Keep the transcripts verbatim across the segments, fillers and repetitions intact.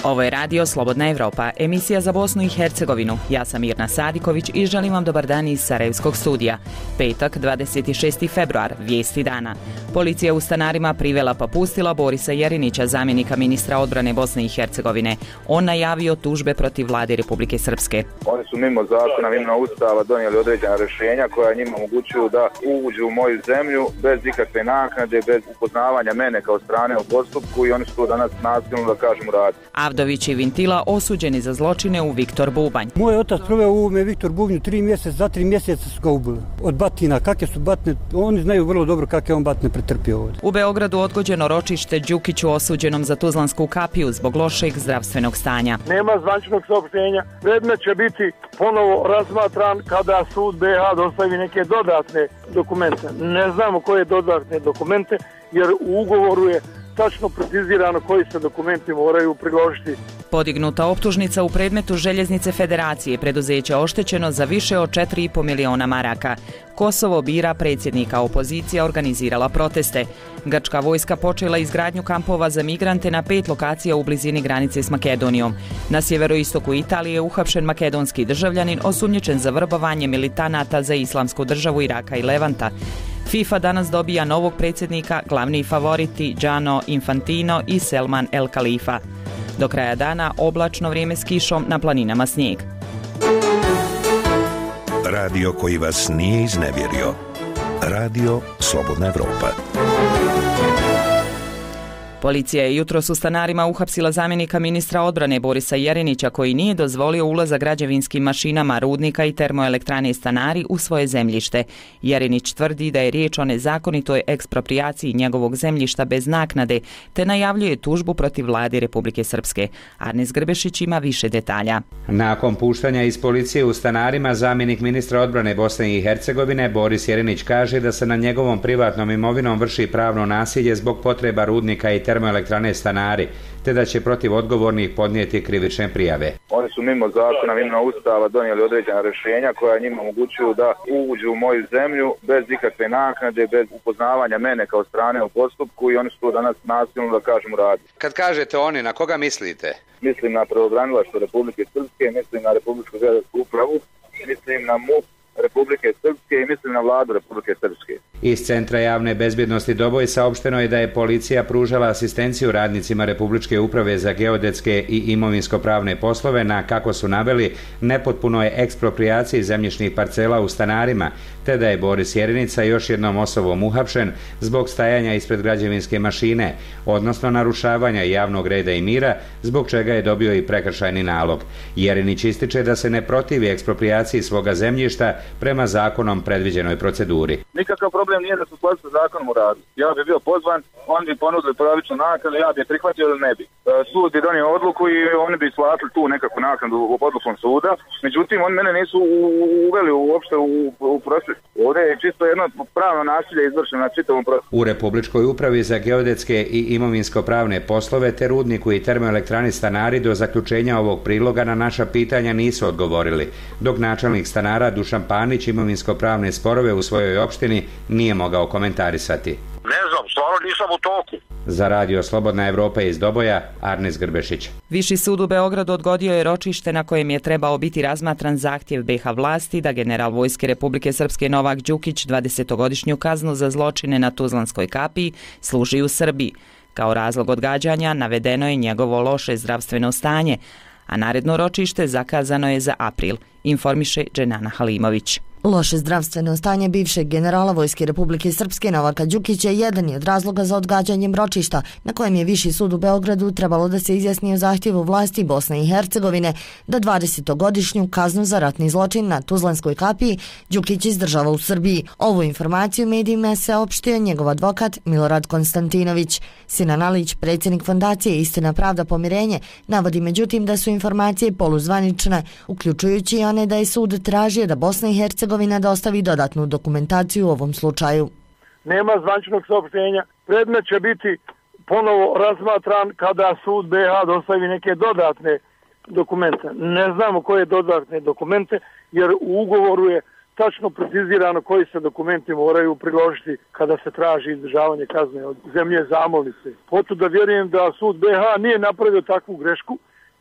Ovo je radio Slobodna Evropa, emisija za Bosnu i Hercegovinu. Ja sam Mirna Sadiković i želim vam dobar dan iz Sarajevskog studija. Petak, dvadeset šesti februar, vijesti dana. Policija u Stanarima privela pa pustila Borisa Jerinića, zamjenika ministra odbrane Bosne i Hercegovine. On najavio tužbe protiv vlade Republike Srpske. Oni su mimo zakona, mimo ustava donijeli određena rješenja koja njima omogućuju da uđu u moju zemlju bez ikakve naknade, bez upoznavanja mene kao strane u postupku i oni su to danas nasilno, da kažemo, raditi. Avdović i Vintila osuđeni za zločine u Viktor Bubanj. Moj otac proveo u ovome Viktor Bubnju tri mjeseca, za tri mjeseca su ga ubili. Od batina, kakve su batne, oni znaju vrlo dobro kakve on batne pretrpio ovdje. U Beogradu odgođeno ročište Đukiću osuđenom za Tuzlansku kapiju zbog lošeg zdravstvenog stanja. Nema zvančnog saopštenja. Predmet će biti ponovo razmatran kada sud B iH dostavi neke dodatne dokumente. Ne znamo koje dodatne dokumente, jer u ugovoru je tačno precizirano koji se dokumenti moraju priložiti. Podignuta optužnica u predmetu Željeznice Federacije, preduzeće oštećeno za više od četiri i po miliona maraka. Kosovo bira predsjednika, opozicija organizirala proteste. Grčka vojska počela izgradnju kampova za migrante na pet lokacija u blizini granice s Makedonijom. Na sjeveroistoku Italije je uhapšen makedonski državljanin osumnjičen za vrbovanje militanata za Islamsku državu Iraka i Levanta. FIFA danas dobija novog predsjednika, glavni favoriti Gianni Infantino i Selman El Khalifa. Do kraja dana oblačno vrijeme s kišom, na planinama snijeg. Radio koji vas nije iznevjerio. Radio Slobodna Evropa. Policija je jutros u Stanarima uhapsila zamjenika ministra odbrane Borisa Jerinića, koji nije dozvolio ulazak građevinskim mašinama rudnika i termoelektrane Stanari u svoje zemljište. Jerinić tvrdi da je riječ o nezakonitoj eksproprijaciji njegovog zemljišta bez naknade, te najavljuje tužbu protiv vlade Republike Srpske. Arnes Grbešić ima više detalja. Nakon puštanja iz policije u Stanarima, zamjenik ministra odbrane Bosne i Hercegovine Boris Jerinić kaže da se na njegovom privatnom imovinom vrši pravno nasilje zbog potreba rudnika i termoelektrane Stanari, te da će protiv odgovornih podnijeti krivične prijave. Oni su mimo zakona, mimo ustava donijeli određena rješenja koja njima omogućuju da uđu u moju zemlju bez ikakve naknade, bez upoznavanja mene kao strane u postupku i oni su to danas nasilno, da kažemo, raditi. Kad kažete oni, na koga mislite? Mislim na pravobranilaštvo Republike Srpske, mislim na Republičku geodetsku upravu, mislim na MUP Republike Srpske i mislim na vladu Republike Srpske. Iz Centra javne bezbjednosti Doboj saopšteno je da je policija pružala asistenciju radnicima Republičke uprave za geodetske i imovinsko-pravne poslove na, kako su naveli, nepotpunoj eksproprijaciji zemljišnih parcela u Stanarima, te da je Boris Jerinić sa još jednom osobom uhapšen zbog stajanja ispred građevinske mašine, odnosno narušavanja javnog reda i mira, zbog čega je dobio i prekršajni nalog. Jerinić ističe da se ne protivi eksproprijaciji svoga zemljišta prema zakonom predviđenoj proceduri. Nikakav problem nije da su skladu sa zakonom u radu. Ja bi bio pozvan, oni bi ponudili pravičnu naknadu, ja bi je prihvatio ili ne bi. Sud bi donio odluku i oni bi isplatili tu nekakvu naknadu odlukom suda. Međutim, oni mene nisu uveli uopšte u, u proces. Ovdje je čisto jedno pravno nasilje izvršeno na čitavom procesu. U Republičkoj upravi za geodetske i imovinsko-pravne poslove te rudniku i termoelektrani Stanari do zaključenja ovog priloga na naša pitanja nisu odgovorili, dok načelnik Stanara Dušan Panić imovinsko-pravne sporove u svojoj opštini nije mogao komentarisati. Ne znam, stvarno nisam u toku. Za Radio Slobodna Evropa iz Doboja, Arnes Grbešić. Viši sud u Beogradu odgodio je ročište na kojem je trebao biti razmatran zahtjev B iH vlasti da general Vojske Republike Srpske Novak Đukić dvadesetogodišnju kaznu za zločine na Tuzlanskoj kapiji služi u Srbiji. Kao razlog odgađanja navedeno je njegovo loše zdravstveno stanje, a naredno ročište zakazano je za april, informiše Dženana Halimović. Loše zdravstveno stanje bivšeg generala Vojske Republike Srpske Novaka Đukića jedan je od razloga za odgađanjem ročišta, na kojem je Viši sud u Beogradu trebalo da se izjasni o zahtjevu vlasti Bosne i Hercegovine da dvadesetogodišnju kaznu za ratni zločin na Tuzlanskoj kapiji Đukić izdržava u Srbiji. Ovu informaciju medijima se opštio njegov advokat Milorad Konstantinović. Sinan Alić, predsjednik fondacije Istina, pravda, pomirenje, navodi međutim da su informacije poluzvanične, uključujući i one da je sud tražio da Bosna i Hercegovina dostavi dodatnu dokumentaciju u ovom slučaju. Nema zvančnog saopštenja. Predmet će biti ponovo razmatran kada sud B iH dostavi neke dodatne dokumente. Ne znamo koje dodatne dokumente, jer u ugovoru je tačno precizirano koji se dokumenti moraju priložiti kada se traži izdržavanje kazne od zemlje zamolnice. Potom da vjerujem da sud B iH nije napravio takvu grešku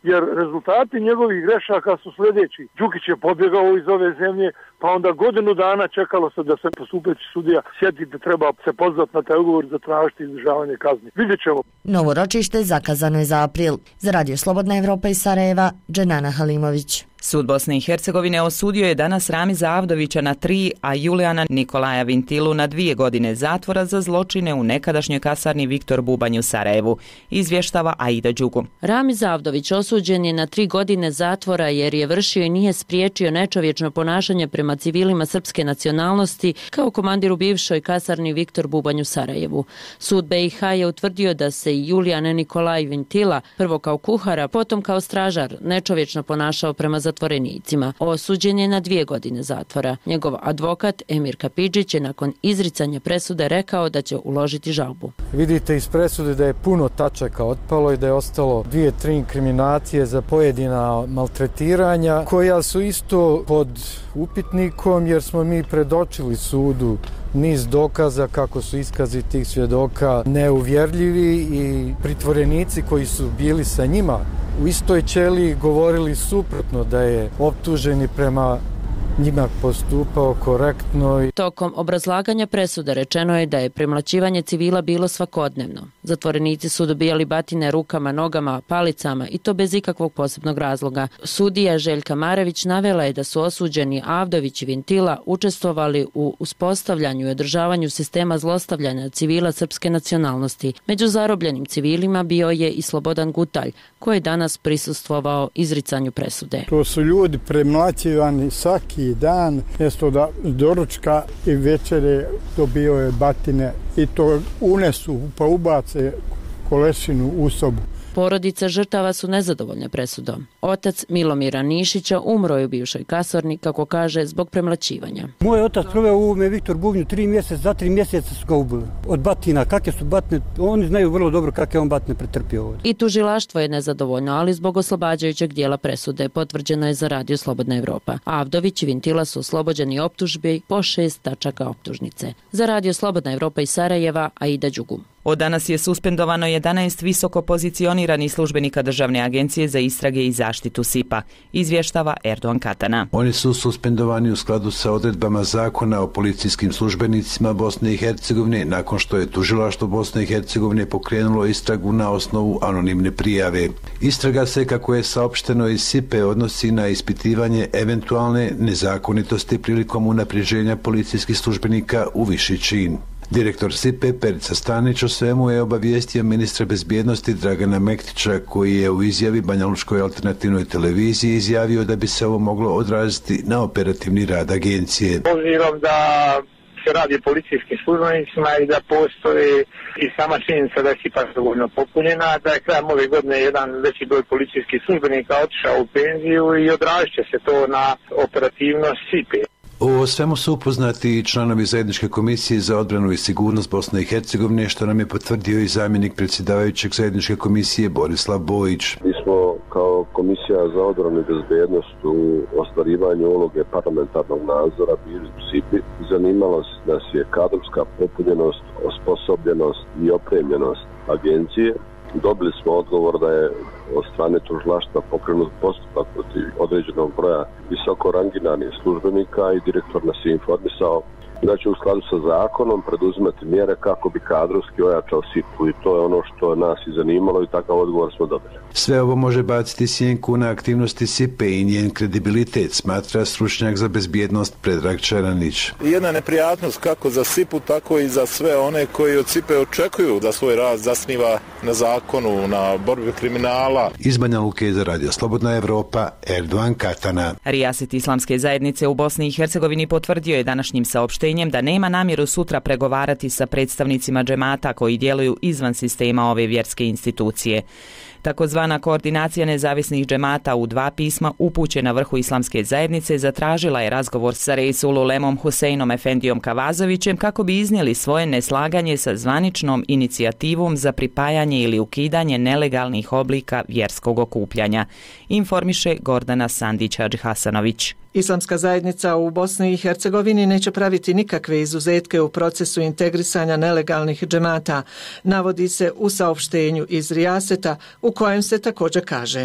jer rezultati njegovih grešaka su sljedeći. Đukić je pobjegao iz ove zemlje, pa onda godinu dana čekalo se da se postupeći sudija sjeti da treba se pozvati na taj ugovor za tražiti izdržavanje kazni. Vidjet ćemo. Novo ročište zakazano je za april. Za Radio Slobodna Evropa iz Sarajeva, Dženana Halimović. Sud Bosne i Hercegovine osudio je danas Ramiza Avdovića na tri, a Julijana Nikolaja Vintilu na dvije godine zatvora za zločine u nekadašnjoj kasarni Viktor Bubanj u Sarajevu, izvještava Aida Đugu. Ramiz Avdović osuđen je na tri godine zatvora jer je vršio i nije spriječio nečovječno ponašanje prema civilima srpske nacionalnosti kao komandir u bivšoj kasarni Viktor Bubanj u Sarajevu. Sud B i H je utvrdio da se i Julijan Nikolaj Vintila, prvo kao kuhara, potom kao stražar, nečovječno ponašao prema zatvorenicima. Osuđen je na dvije godine zatvora. Njegov advokat Emir Kapidžić je nakon izricanja presude rekao da će uložiti žalbu. Vidite iz presude da je puno tačaka otpalo i da je ostalo dvije, tri inkriminacije za pojedina maltretiranja koja su isto pod upitnikom jer smo mi predočili sudu niz dokaza kako su iskazi tih svjedoka neuvjerljivi i pritvorenici koji su bili sa njima u istoj ćeliji govorili suprotno da je optuženi prema njima postupao korektno. Tokom obrazlaganja presude rečeno je da je premlaćivanje civila bilo svakodnevno. Zatvorenici su dobijali batine rukama, nogama, palicama i to bez ikakvog posebnog razloga. Sudija Željka Marević navela je da su osuđeni Avdović i Vintila učestvovali u uspostavljanju i održavanju sistema zlostavljanja civila srpske nacionalnosti. Među zarobljenim civilima bio je i Slobodan Gutalj, koji je danas prisustvovao izricanju presude. To su ljudi premlaćivani svaki dan, mjesto da doručka i večere dobio je batine i to unesu pa ubace kolešinu u sobu. Porodice žrtava su nezadovoljne presudom. Otac Milomira Nišića umro je u bivšoj kasarni, kako kaže, zbog premlaćivanja. Moj otac proveo u ovome Viktor Bubnju tri mjeseca, za tri mjeseca su ga ubili. Od batina, kakve su batne, oni znaju vrlo dobro kakve on batne pretrpio ovdje. I tužilaštvo je nezadovoljno, ali zbog oslobađajućeg dijela presude potvrđeno je za Radio Slobodna Evropa. Avdović i Vintila su oslobođeni optužbi po šest tačaka optužnice. Za Radio Slobodna Evropa iz Sarajeva, Aida Đugu. Od danas je suspendovano jedanaest visoko pozicioniranih službenika Državne agencije za istrage i zaštitu S I P-a, izvještava Erdogan Katana. Oni su suspendovani u skladu sa odredbama zakona o policijskim službenicima Bosne i Hercegovine nakon što je tužilaštvo Bosne i Hercegovine pokrenulo istragu na osnovu anonimne prijave. Istraga se, kako je saopšteno iz S I P-e, odnosi na ispitivanje eventualne nezakonitosti prilikom unapređenja policijskih službenika u viši čin. Direktor S I P-e Perica Stanić o svemu je obavijestio ministra bezbjednosti Dragana Mektića, koji je u izjavi Banjalučkoj alternativnoj televiziji izjavio da bi se ovo moglo odraziti na operativni rad agencije. Obzirom da se radi o policijskim službenicima i da postoji i sama činjenica da je S I P-a dovoljno popunjena, da je krajem ove godine jedan veći broj policijskih službenika otišao u penziju i odrazit će se to na operativnost S I P-e. O svemu su upoznati i članovi Zajedničke komisije za odbranu i sigurnost Bosne i Hercegovine, što nam je potvrdio i zamjenik predsjedavajućeg Zajedničke komisije Borislav Bojić. Mi smo kao Komisija za odbranu i bezbednost u ostvarivanju uloge parlamentarnog nadzora bili u S I P-i. Zanimalo nas je kadrovska popunjenost, osposobljenost i opremljenost agencije. Dobili smo odgovor da je od strane tužilaštva pokrenut postupak protiv određenog broja visoko rangiranih službenika i direktor nas je informisao da će u skladu sa zakonom preduzimati mjere kako bi kadrovski ojačao S I P-u i to je ono što nas i zanimalo i takav odgovor smo dobili. Sve ovo može baciti sjenku na aktivnosti S I P-e i njen kredibilitet, smatra stručnjak za bezbjednost Predrag Čeranić. Jedna neprijatnost kako za S I P-u, tako i za sve one koji od S I P-e očekuju da svoj rad zasniva na zakonu, na borbi kriminala. Iz Banja Luke za Radio Slobodna Evropa, Erdogan Katana. Rijaset islamske zajednice u Bosni i Hercegovini potvrdio je današnjim saopštenjem da nema namjeru sutra pregovarati sa predstavnicima džemata koji djeluju izvan sistema ove vjerske institucije. Takozvana koordinacija nezavisnih džemata u dva pisma upućena vrhu islamske zajednice zatražila je razgovor sa Reisul Ulemom Huseinom Efendijom Kavazovićem kako bi iznijeli svoje neslaganje sa zvaničnom inicijativom za pripajanje ili ukidanje nelegalnih oblika vjerskog okupljanja, informiše Gordana Sandić-Hadžihasanović. Islamska zajednica u Bosni i Hercegovini neće praviti nikakve izuzetke u procesu integrisanja nelegalnih džemata, navodi se u saopštenju iz Rijaseta u kojem se također kaže: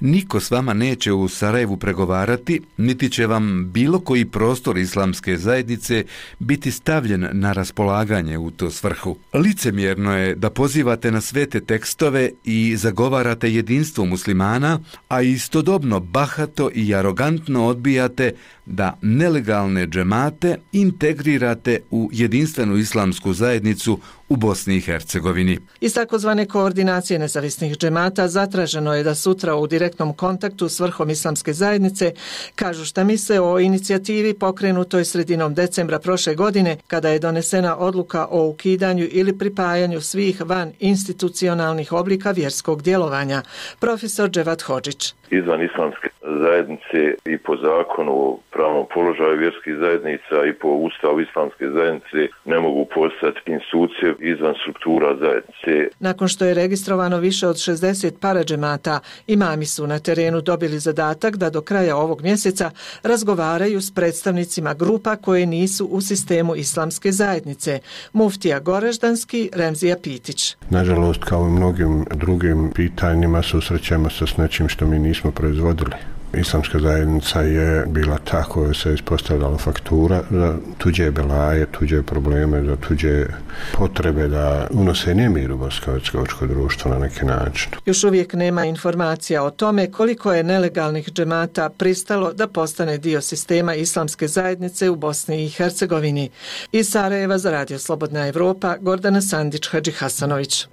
Niko s vama neće u Sarajevu pregovarati, niti će vam bilo koji prostor islamske zajednice biti stavljen na raspolaganje u to svrhu. Licemjerno je da pozivate na svete tekstove i zagovarate jedinstvo muslimana, a istodobno bahato i arogantno odbijate da nelegalne džemate integrirate u jedinstvenu islamsku zajednicu u Bosni i Hercegovini. Iz takozvane koordinacije nezavisnih džemata zatraženo je da sutra u direktnom kontaktu s vrhom islamske zajednice kažu šta misle o inicijativi pokrenutoj sredinom decembra prošle godine kada je donesena odluka o ukidanju ili pripajanju svih van institucionalnih oblika vjerskog djelovanja. Profesor Dževat Hodžić. Izvan islamske zajednice i po zakonu o pravnom položaju vjerskih zajednica i po ustavu islamske zajednice ne mogu postati institucije izvan struktura zajednice. Nakon što je registrovano više od šezdeset paradžemata, imami su na terenu dobili zadatak da do kraja ovog mjeseca razgovaraju s predstavnicima grupa koje nisu u sistemu islamske zajednice. Muftija Goraždanski, Remzija Pitić. Nažalost, kao i mnogim drugim pitanjima susrećemo se s nečim što mi nismo proizvodili. Islamska zajednica je bila ta koja se ispostavljala faktura za tuđe belaje, tuđe probleme, za tuđe potrebe da unose nemir u bosansko-hercegovačko društvo na neki način. Još uvijek nema informacija o tome koliko je nelegalnih džemata pristalo da postane dio sistema islamske zajednice u Bosni i Hercegovini. Iz Sarajeva za Radio Slobodna Evropa, Gordana Sandić, Hadži Hasanović.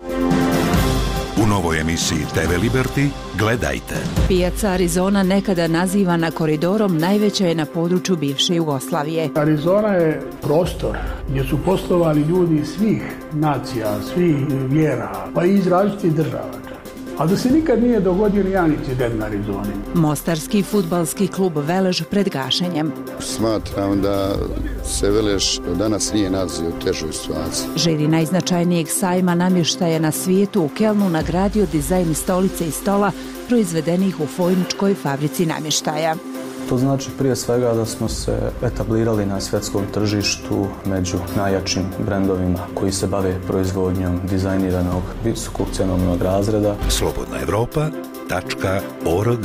U novoj emisiji te ve Liberty gledajte. Pijaca Arizona, nekada nazivana koridorom, najveća je na području bivše Jugoslavije. Arizona je prostor gdje su poslovali ljudi svih nacija, svih vjera, pa i iz različitih država. A da se nikad nije dogodio ni jedan incident na Arizoni. Mostarski fudbalski klub Velež pred gašenjem. Smatram da se Velež danas nije nalazio u težoj situaciji. Žiri najznačajnijeg sajma namještaja na svijetu u Kelnu nagradio dizajn stolice i stola proizvedenih u Fojničkoj fabrici namještaja. To znači prije svega da smo se etablirali na svjetskom tržištu među najjačim brendovima koji se bave proizvodnjom dizajniranog visokog cjenovnog razreda. slobodna evropa tačka org.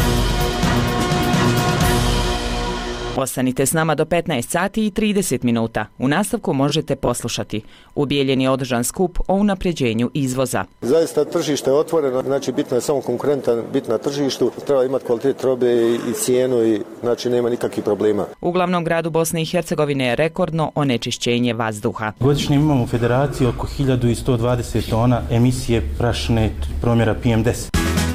Ostanite s nama do petnaest sati i trideset minuta. U nastavku možete poslušati. U Bijeljini je održan skup o unapređenju izvoza. Zaista tržište je otvoreno, znači bitno je samo konkurentan, bitno na tržištu, treba imati kvalitet robe i cijenu i znači nema nikakvih problema. U glavnom gradu Bosne i Hercegovine je rekordno onečišćenje vazduha. Godišnje imamo u federaciji oko hiljadu sto dvadeset tona emisije prašne promjera P M deset.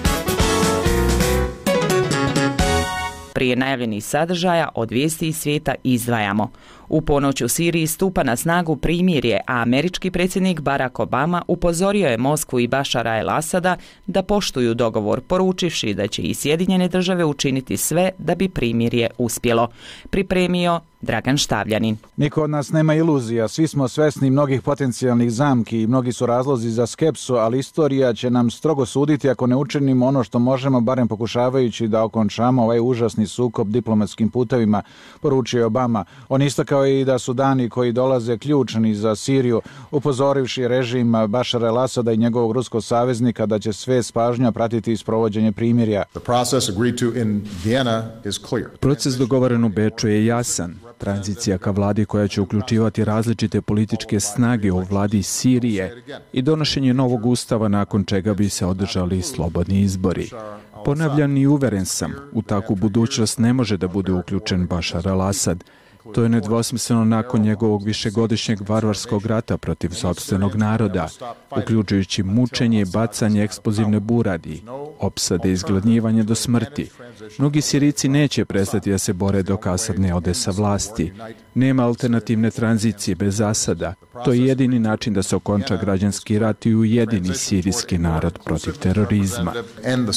Prije najavljenih sadržaja od vijesti iz svijeta izdvajamo. U ponoć u Siriji stupa na snagu primirje, a američki predsjednik Barack Obama upozorio je Moskvu i Bašara el-Asada da poštuju dogovor, poručivši da će i Sjedinjene države učiniti sve da bi primirje uspjelo. Pripremio Dragan Štavljanin. Niko od nas nema iluzija, svi smo svesni mnogih potencijalnih zamki i mnogi su razlozi za skepsu, ali istorija će nam strogo suditi ako ne učinimo ono što možemo, barem pokušavajući da okončamo ovaj užasni sukob diplomatskim putevima, poručio Obama. On isto kao i da su dani koji dolaze ključni za Siriju, upozorivši režim Bašara el-Asada i njegovog ruskog saveznika da će sve s pažnjom pratiti isprovođenje primirja. Proces dogovoren u Beču je jasan. Tranzicija ka vladi koja će uključivati različite političke snage u vladi Sirije i donošenje novog ustava nakon čega bi se održali slobodni izbori. Ponavljam i uveren sam, u takvu budućnost ne može da bude uključen Bašar el-Asad. To je nedvosmisleno nakon njegovog višegodišnjeg varvarskog rata protiv sopstvenog naroda, uključujući mučenje i bacanje eksplozivne buradi, opsade i izgladnjivanje do smrti. Mnogi Sirici neće prestati da se bore dok Asad ne ode sa vlasti. Nema alternativne tranzicije bez Asada. To je jedini način da se okonča građanski rat i ujedini sirijski narod protiv terorizma.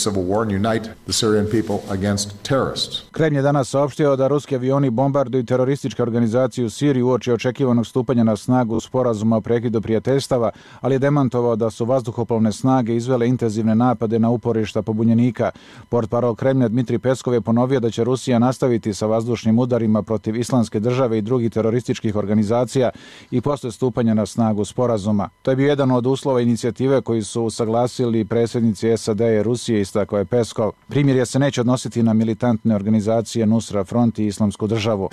Kremlj je danas saopštio da ruski avioni bombarduju teroristički terorističke organizacije u Siriji uoči očekivanog stupanja na snagu sporazuma o prekidu prijateljstava, ali je demantovao da su vazduhoplovne snage izvele intenzivne napade na uporišta pobunjenika. Portparol Kremlja Dmitrij Peskov je ponovio da će Rusija nastaviti sa vazdušnim udarima protiv Islamske države i drugih terorističkih organizacija i posle stupanja na snagu sporazuma. To je bio jedan od uslova inicijative koji su usaglasili predsjednici S A D i Rusije, istakao je Peskov. Primirje se neće odnositi na militantne organizacije Nusra Front i Islamsku državu.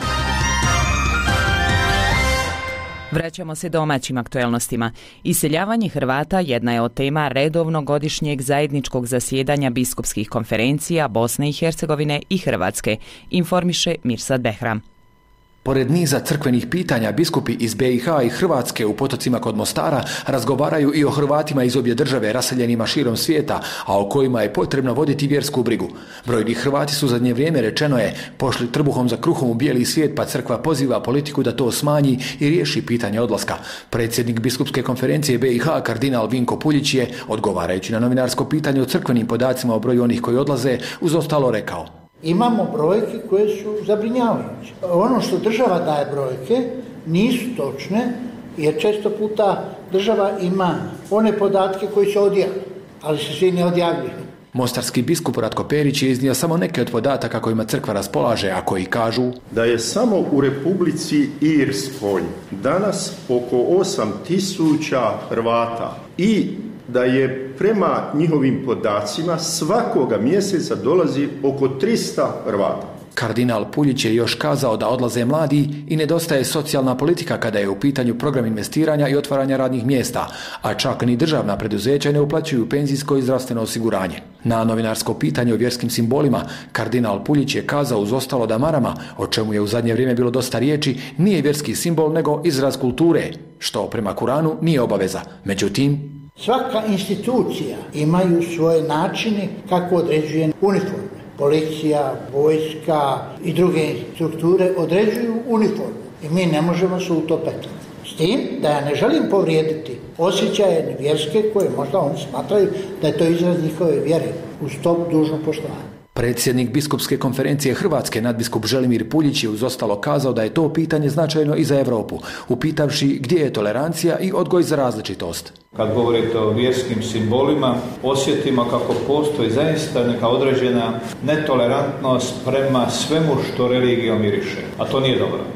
Vraćamo se domaćim aktuelnostima. Iseljavanje Hrvata jedna je od tema redovnog godišnjeg zajedničkog zasjedanja biskupskih konferencija Bosne i Hercegovine i Hrvatske, informiše Mirsad Behram. Pored niza crkvenih pitanja, biskupi iz B i H i Hrvatske u Potocima kod Mostara razgovaraju i o Hrvatima iz obje države raseljenima širom svijeta, a o kojima je potrebno voditi vjersku brigu. Brojni Hrvati su zadnje vrijeme, rečeno je, pošli trbuhom za kruhom u bijeli svijet, pa crkva poziva politiku da to smanji i riješi pitanje odlaska. Predsjednik biskupske konferencije B i H, kardinal Vinko Puljić je, odgovarajući na novinarsko pitanje o crkvenim podacima o broju onih koji odlaze, uz ostalo rekao: Imamo brojke koje su zabrinjavajuće. Ono što država daje brojke nisu točne, jer često puta država ima one podatke koji se odjavljuju, ali se svi ne odjavljuju. Mostarski biskup Ratko Perić je iznio samo neke od podataka kojima crkva raspolaže, a koji kažu da je samo u Republici Irskoj danas oko osam tisuća Hrvata i da je prema njihovim podacima svakoga mjeseca dolazi oko trista Hrvata. Kardinal Puljić je još kazao da odlaze mladi i nedostaje socijalna politika kada je u pitanju program investiranja i otvaranja radnih mjesta, a čak ni državna preduzeća ne uplaćuju penzijsko i zdravstveno osiguranje. Na novinarsko pitanje o vjerskim simbolima, kardinal Puljić je kazao uz ostalo da marama, o čemu je u zadnje vrijeme bilo dosta riječi, nije vjerski simbol nego izraz kulture, što prema Kuranu nije obaveza. Međutim, svaka institucija imaju svoje načine kako određuje uniforme. Policija, vojska i druge strukture određuju uniformu i mi ne možemo se u to petati. S tim da ja ne želim povrijediti osjećaje vjerske koje možda oni smatraju da je to izraz njihove vjere, uz to dužno poštovanje. Predsjednik biskupske konferencije Hrvatske, nadbiskup Želimir Puljić, je uz ostalo kazao da je to pitanje značajno i za Europu, upitavši gdje je tolerancija i odgoj za različitost. Kad govorite o vjerskim simbolima, osjetimo kako postoji zaista neka određena netolerantnost prema svemu što religijom miriše, a to nije dobro.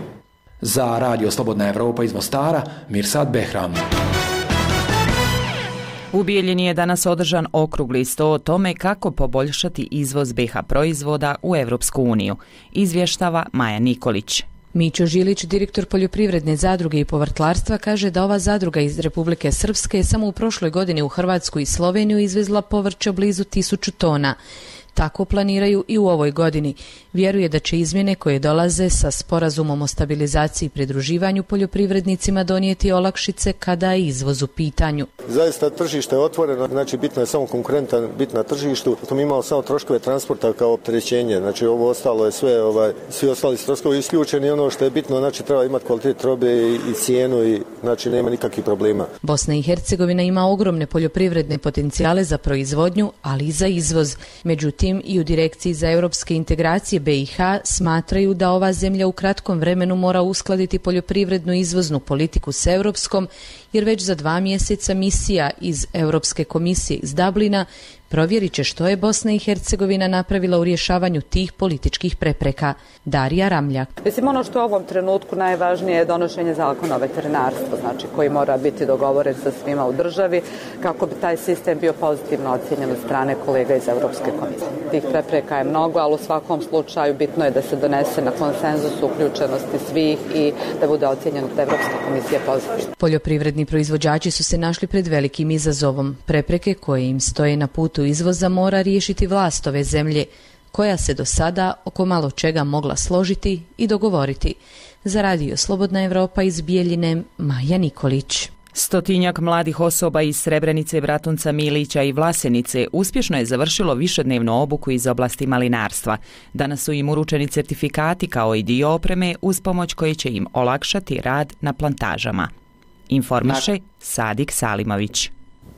Za Radio Slobodna Evropa iz Mostara, Mirsad Behram. U Bijeljini je danas održan okrugli sto o tome kako poboljšati izvoz B i H proizvoda u Europsku uniju. Izvještava Maja Nikolić. Mićo Žilić, direktor poljoprivredne zadruge i povrtlarstva, kaže da ova zadruga iz Republike Srpske je samo u prošloj godini u Hrvatsku i Sloveniju izvezla povrća blizu tisuću tona. Tako planiraju i u ovoj godini. Vjeruje da će izmjene koje dolaze sa sporazumom o stabilizaciji i pridruživanju poljoprivrednicima donijeti olakšice kada je izvoz u pitanju. Zaista tržište je otvoreno, znači bitno je samo konkurentan biti na tržištu. To mi imamo samo troškove transporta kao opterećenje, znači ovo ostalo je sve, ovaj, svi ostali troškovi isključeni. Ono što je bitno, znači treba imati kvalitet robe i, i cijenu i znači nema nikakvih problema. Bosna i Hercegovina ima ogromne poljoprivredne potencijale za proizvodnju, ali i za izvoz. Međutim, i u Direkciji za europske integracije B i H smatraju da ova zemlja u kratkom vremenu mora uskladiti poljoprivrednu izvoznu politiku s europskom, jer već za dva mjeseca misija iz Europske komisije iz Dublina provjerit će što je Bosna i Hercegovina napravila u rješavanju tih političkih prepreka. Darija Ramljak. Mislim, ono što je u ovom trenutku najvažnije je donošenje zakona o veterinarstvu, znači koji mora biti dogovoren sa svima u državi kako bi taj sistem bio pozitivno ocjenjen od strane kolega iz Europske komisije. Tih prepreka je mnogo, ali u svakom slučaju bitno je da se donese na konsenzusu uključenosti svih i da bude ocjenjen od Europske komisije pozitivno. Poljoprivredni proizvođači su se našli pred velikim izazovom. Prepreke koje im stoje na putu izvoza mora riješiti vlast ove zemlje, koja se do sada oko malo čega mogla složiti i dogovoriti. Za Radio Slobodna Evropa iz Bijeljine, Maja Nikolić. Stotinjak mladih osoba iz Srebrenice, Bratunca, Milića i Vlasenice uspješno je završilo višednevnu obuku iz oblasti malinarstva. Danas su im uručeni certifikati kao i dio opreme uz pomoć koje će im olakšati rad na plantažama. Informiše Sadik Salimović.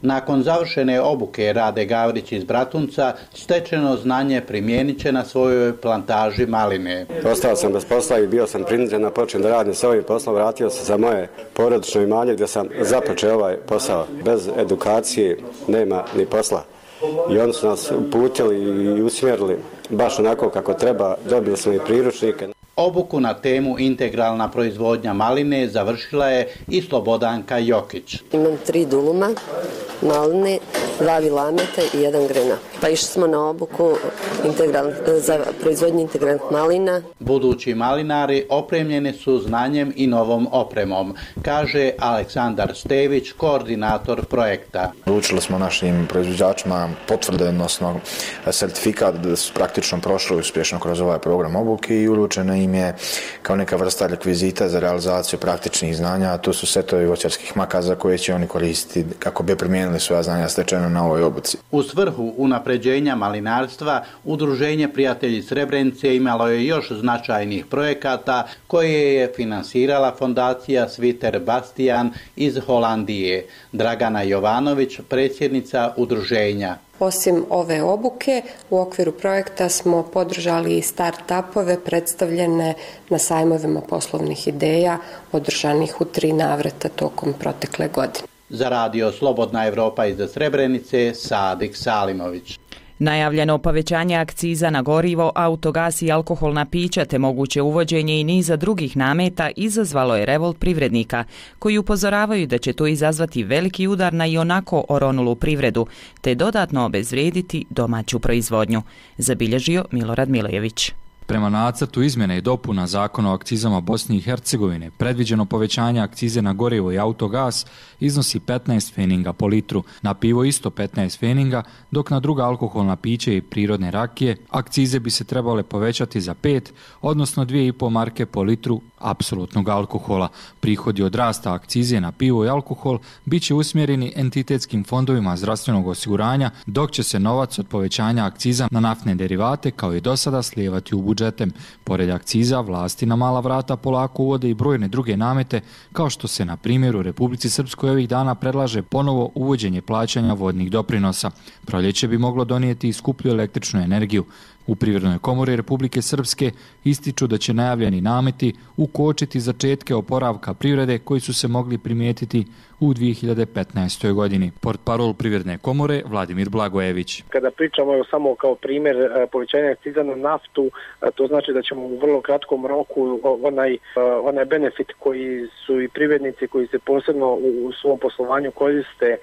Nakon završene obuke Rade Gavrić iz Bratunca, stečeno znanje primijenit će na svojoj plantaži maline. Ostao sam bez posla i bio sam prinuđen da počnem da radim s ovim poslom. Vratio sam za moje porodično imanje gdje sam započeo ovaj posao. Bez edukacije nema ni posla. I oni su nas uputili i usmjerili baš onako kako treba. Dobili smo i priručnike. Obuku na temu integralna proizvodnja maline završila je i Slobodanka Jokić. Imam tri duluma maline, dva vilameta i jedan grena. Pa išli smo na obuku integral, za proizvodnju integralnih malina. Budući malinari opremljeni su znanjem i novom opremom, kaže Aleksandar Stević, koordinator projekta. Učili smo našim proizvođačima potvrde, odnosno sertifikat da su praktično prošli uspješno kroz ovaj program obuke i uručeno im je kao neka vrsta rekvizita za realizaciju praktičnih znanja, a to su setovi voćarskih makaza koje će oni koristiti kako bi primijenili svoja znanja stečena na ovoj obuci. U svrhu unapređenja malinarstva, Udruženje Prijatelji Srebrenice imalo je još značajnih projekata koje je finansirala fondacija Sviter Bastian iz Holandije. Dragana Jovanović, predsjednica udruženja. Osim ove obuke, u okviru projekta smo podržali i start-upove predstavljene na sajmovima poslovnih ideja održanih u tri navrata tokom protekle godine. Za radio Slobodna Evropa iz Srebrenice, Sadik Salimović. Najavljeno povećanje akciza na gorivo, autogas i alkoholna pića te moguće uvođenje i niza drugih nameta izazvalo je revolt privrednika, koji upozoravaju da će to izazvati veliki udar na i onako oronulu privredu, te dodatno obezvrijediti domaću proizvodnju, zabilježio Milorad Milojević. Prema nacrtu izmjene i dopuna Zakona o akcizama Bosne i Hercegovine, predviđeno povećanje akcize na gorivo i autogas iznosi petnaest feninga po litru, na pivo isto petnaest feninga, dok na druga alkoholna piće i prirodne rakije akcize bi se trebale povećati za pet, odnosno dvije i pol marke po litru apsolutnog alkohola. Prihodi od rasta akcize na pivo i alkohol bit će usmjereni entitetskim fondovima zdravstvenog osiguranja, dok će se novac od povećanja akciza na naftne derivate kao i do sada slijevati u budžetem. Pored akciza, vlasti na mala vrata polako uvode i brojne druge namete, kao što se na primjer u Republici Srpskoj ovih dana predlaže ponovo uvođenje plaćanja vodnih doprinosa. Proljeće bi moglo donijeti i skuplju električnu energiju. U Privrednoj komori Republike Srpske ističu da će najavljeni nameti ukočiti začetke oporavka privrede koji su se mogli primijetiti u dvije hiljade petnaestoj. godini. Portparol Privredne komore Vladimir Blagojević. Kada pričamo evo, samo kao primjer povećanja akciza na naftu, to znači da ćemo u vrlo kratkom roku onaj, onaj benefit koji su i privrednici koji se posebno u svom poslovanju koriste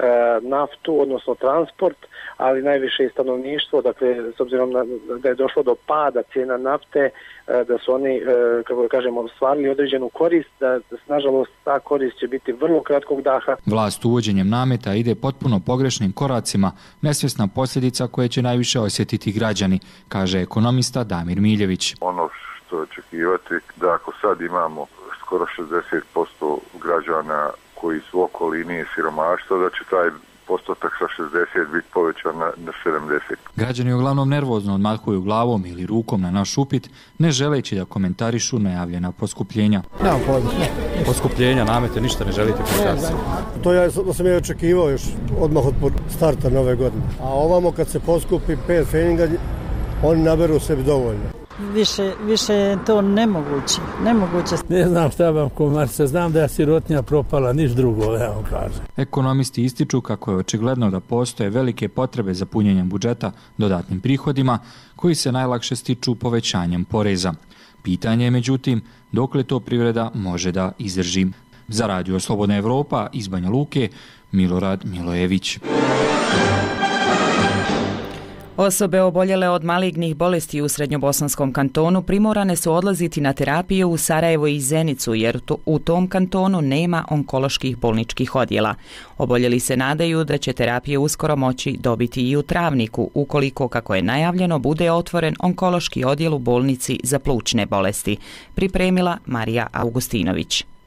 naftu, odnosno transport, ali najviše i stanovništvo, dakle, s obzirom na, da je došlo do pada cijena nafte, da su oni, kako kažemo, ostvarili određenu korist, da nažalost ta korist će biti vrlo kratkog daha. Vlast uvođenjem nameta ide potpuno pogrešnim koracima, nesvjesna posljedica koje će najviše osjetiti građani, kaže ekonomista Damir Miljević. Ono što očekivati da ako sad imamo skoro šezdeset posto građana koji su oko linije siromaštva, da će taj postotak sa šezdeset biti povećan na, na sedamdeset. Građani uglavnom nervozno odmahuju glavom ili rukom na naš upit, ne želeći da komentarišu najavljena poskupljenja. Nemam pojma. Poskupljenja, namete, ništa ne želite pokazati. To ja sam je očekivao još odmah od starta nove godine. A ovamo kad se poskupi pet feninga, oni naberu sebi dovoljno. Više, više je to nemoguće, nemoguće. Ne znam šta vam komarce, znam da je sirotinja propala, niš drugo, ja vam kažem. Ekonomisti ističu kako je očigledno da postoje velike potrebe za punjenjem budžeta dodatnim prihodima, koji se najlakše stiču povećanjem poreza. Pitanje je međutim, dokle to privreda može da izdrži. Za radio Slobodna Evropa iz Banja Luke, Milorad Milojević. Osobe oboljele od malignih bolesti u Srednjobosanskom kantonu primorane su odlaziti na terapiju u Sarajevo i Zenicu jer to, u tom kantonu nema onkoloških bolničkih odjela. Oboljeli se nadaju da će terapije uskoro moći dobiti i u Travniku, ukoliko, kako je najavljeno, bude otvoren onkološki odjel u bolnici za plućne bolesti, pripremila Marija Augustinović.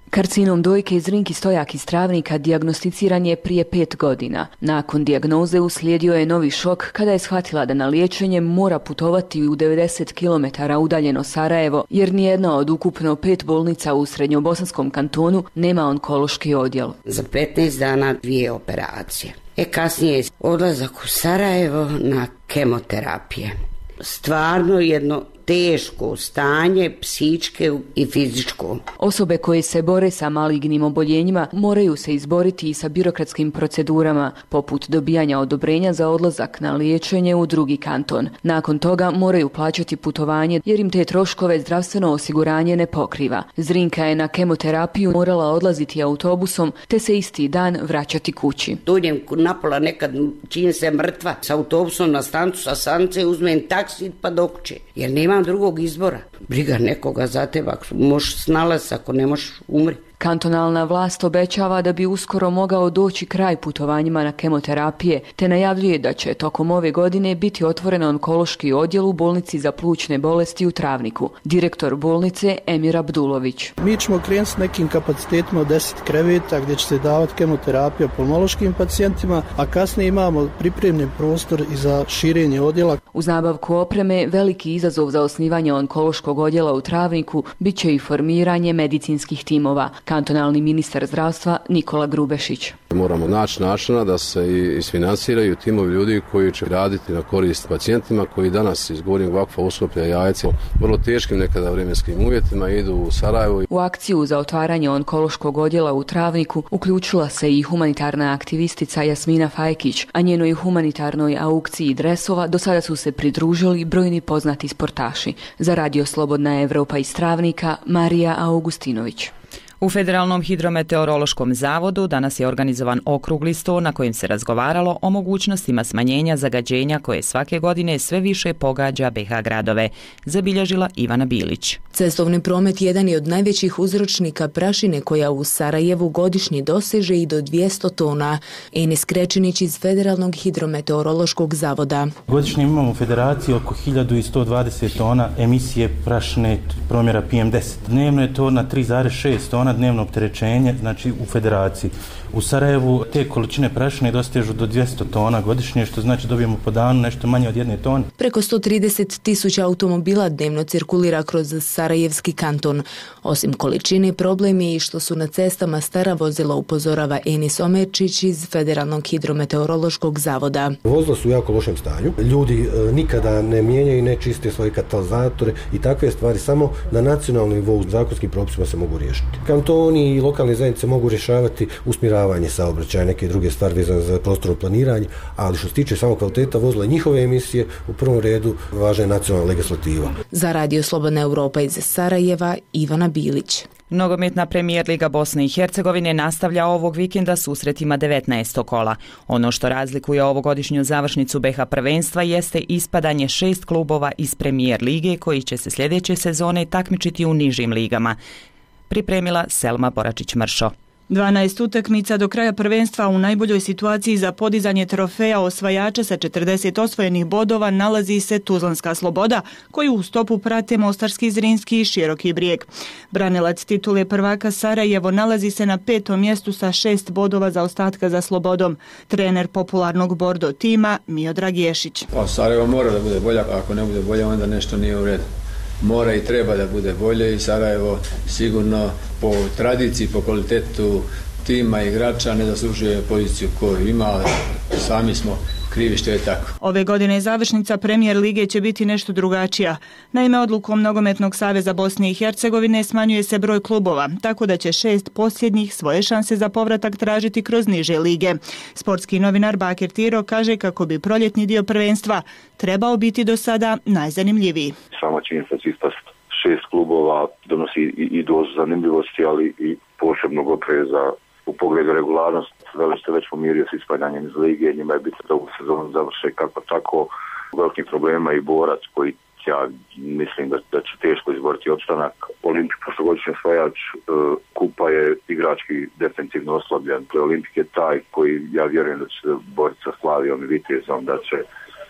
Karcinom dojke Zrinki Stojak iz Travnika dijagnosticiran je prije pet godina. Nakon dijagnoze uslijedio je novi šok kada je shvatila da na liječenje mora putovati u devedeset kilometara udaljeno Sarajevo, jer nijedna od ukupno pet bolnica u Srednjobosanskom kantonu nema onkološki odjel. Za petnaest dana dvije operacije. E kasnije odlazak u Sarajevo na kemoterapije. Stvarno jedno teško stanje, psičke i fizičko. Osobe koje se bore sa malignim oboljenjima moraju se izboriti i sa birokratskim procedurama, poput dobijanja odobrenja za odlazak na liječenje u drugi kanton. Nakon toga moraju plaćati putovanje jer im te troškove zdravstveno osiguranje ne pokriva. Zrinka je na kemoterapiju morala odlaziti autobusom te se isti dan vraćati kući. Dođem napola nekad čini se mrtva s autobusom na stancu sa stanice, uzmem taksi pa do kuće jer nema drugog izbora. Briga nekoga za tebe, ako možeš snalaziti, ako ne možeš umri. Kantonalna vlast obećava da bi uskoro mogao doći kraj putovanjima na kemoterapije, te najavljuje da će tokom ove godine biti otvoren onkološki odjel u bolnici za plućne bolesti u Travniku. Direktor bolnice Emir Abdulović. Mi ćemo krenuti s nekim kapacitetima od deset kreveta gdje će se davati kemoterapija pulmološkim pacijentima, a kasnije imamo pripremljen prostor i za širenje odjela. Uz nabavku opreme, veliki izazov za osnivanje onkološkog odjela u Travniku bit će i formiranje medicinskih timova. Kantonalni ministar zdravstva Nikola Grubešić. Moramo naći načina da se isfinansiraju timovi ljudi koji će raditi na korist pacijentima koji danas iz Gornjeg Vakfa, Uskoplja, Jajce vrlo teškim nekada vremenskim uvjetima idu u Sarajevo. U akciju za otvaranje onkološkog odjela u Travniku uključila se i humanitarna aktivistica Jasmina Fajkić, a njenoj humanitarnoj aukciji dresova do sada su se pridružili brojni poznati sportaši. Za Radio Slobodna Evropa iz Travnika, Marija Augustinović. U Federalnom hidrometeorološkom zavodu danas je organizovan okrugli sto na kojem se razgovaralo o mogućnostima smanjenja zagađenja koje svake godine sve više pogađa B H gradove, zabilježila Ivana Bilić. Cestovni promet jedan je od najvećih uzročnika prašine koja u Sarajevu godišnje doseže i do dvjesto tona. Enis Krečinić iz Federalnog hidrometeorološkog zavoda. Godišnje imamo u federaciji oko hiljadu sto dvadeset tona emisije prašine promjera P M deset. Dnevno je to na tri zarez šest tona dnevno opterećenje, znači u federaciji. U Sarajevu te količine prašine dostižu do dvjesto tona godišnje, što znači dobijemo po danu nešto manje od jedne tone. Preko sto trideset tisuća automobila dnevno cirkulira kroz Sarajevski kanton. Osim količine, problem je i što su na cestama stara vozila, upozorava Enis Omerčić iz Federalnog hidrometeorološkog zavoda. Vozila su u jako lošem stanju. Ljudi e, nikada ne mijenjaju i ne čiste svoje katalizatore i takve stvari samo na nacionalnom nivou zakonskim propisima se mogu riješiti. Kantoni i lokalne zajednice mogu rješavati usmjeravanje saobraćaja, neke druge stvari vezane za prostorno planiranje, ali što se tiče samo kvaliteta vozila i njihove emisije, u prvom redu važna je nacionalna legislativa. Za Radio Slobodna Evropa iz Sarajeva, Ivana Bilić. Nogometna premijer Liga Bosne i Hercegovine nastavlja ovog vikenda susretima devetnaestog kola. Ono što razlikuje ovogodišnju završnicu B H prvenstva jeste ispadanje šest klubova iz premijer lige koji će se sljedeće sezone takmičiti u nižim ligama. Pripremila Selma Boračić-Mršo. dvanaest utakmica do kraja prvenstva u najboljoj situaciji za podizanje trofeja osvajača sa četrdeset osvojenih bodova nalazi se Tuzlanska Sloboda, koju u stopu prate Mostarski Zrinski i Široki Brijeg. Branilac titule prvaka Sarajevo nalazi se na petom mjestu sa šest bodova za ostatka za Slobodom. Trener popularnog Bordo tima Miodrag Ješić. Pa, Sarajevo mora da bude bolja, ako ne bude bolja onda nešto nije u redu. Mora i treba da bude bolje i Sarajevo sigurno po tradiciji, po kvalitetu tima i igrača ne zaslužuje poziciju koju ima, sami smo krivi što je tako. Ove godine završnica premijer lige će biti nešto drugačija. Naime, odlukom Nogometnog saveza Bosne i Hercegovine smanjuje se broj klubova, tako da će šest posljednjih svoje šanse za povratak tražiti kroz niže lige. Sportski novinar Bakir Tiro kaže kako bi proljetni dio prvenstva trebao biti do sada najzanimljiviji. Sama činjenica će ispast šest klubova donosi i, i dozu zanimljivosti, ali i posebnog opreza u pogledu regularnosti. Velić se već pomirio s ispadanjem iz lige, njima je bitno da ovu sezonu završe kako tako. Velikih problema i borac koji ja mislim da, da će teško izboriti opstanak. Olimpik prošlogodišnji osvajač e, kupa je igrački defensivno oslabljen. Olimpik je taj koji ja vjerujem da će se boriti sa Slavijom i Vitezom, da će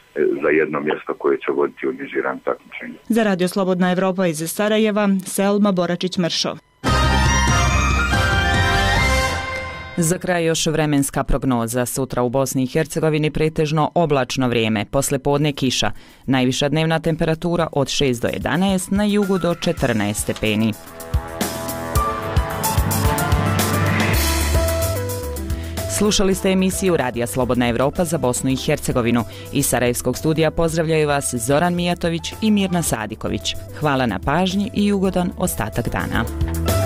za jedno mjesto koje će voditi u niži rang takmičenja. Za Radio Slobodna Evropa iz Sarajeva, Selma Boračić-Mršo. Za kraj još vremenska prognoza. Sutra u Bosni i Hercegovini pretežno oblačno vrijeme, poslijepodne kiša. Najviša dnevna temperatura od šest do jedanaest, na jugu do četrnaest stepeni. Slušali ste emisiju Radija Slobodna Evropa za Bosnu i Hercegovinu. Iz Sarajevskog studija pozdravljaju vas Zoran Mijatović i Mirna Sadiković. Hvala na pažnji i ugodan ostatak dana.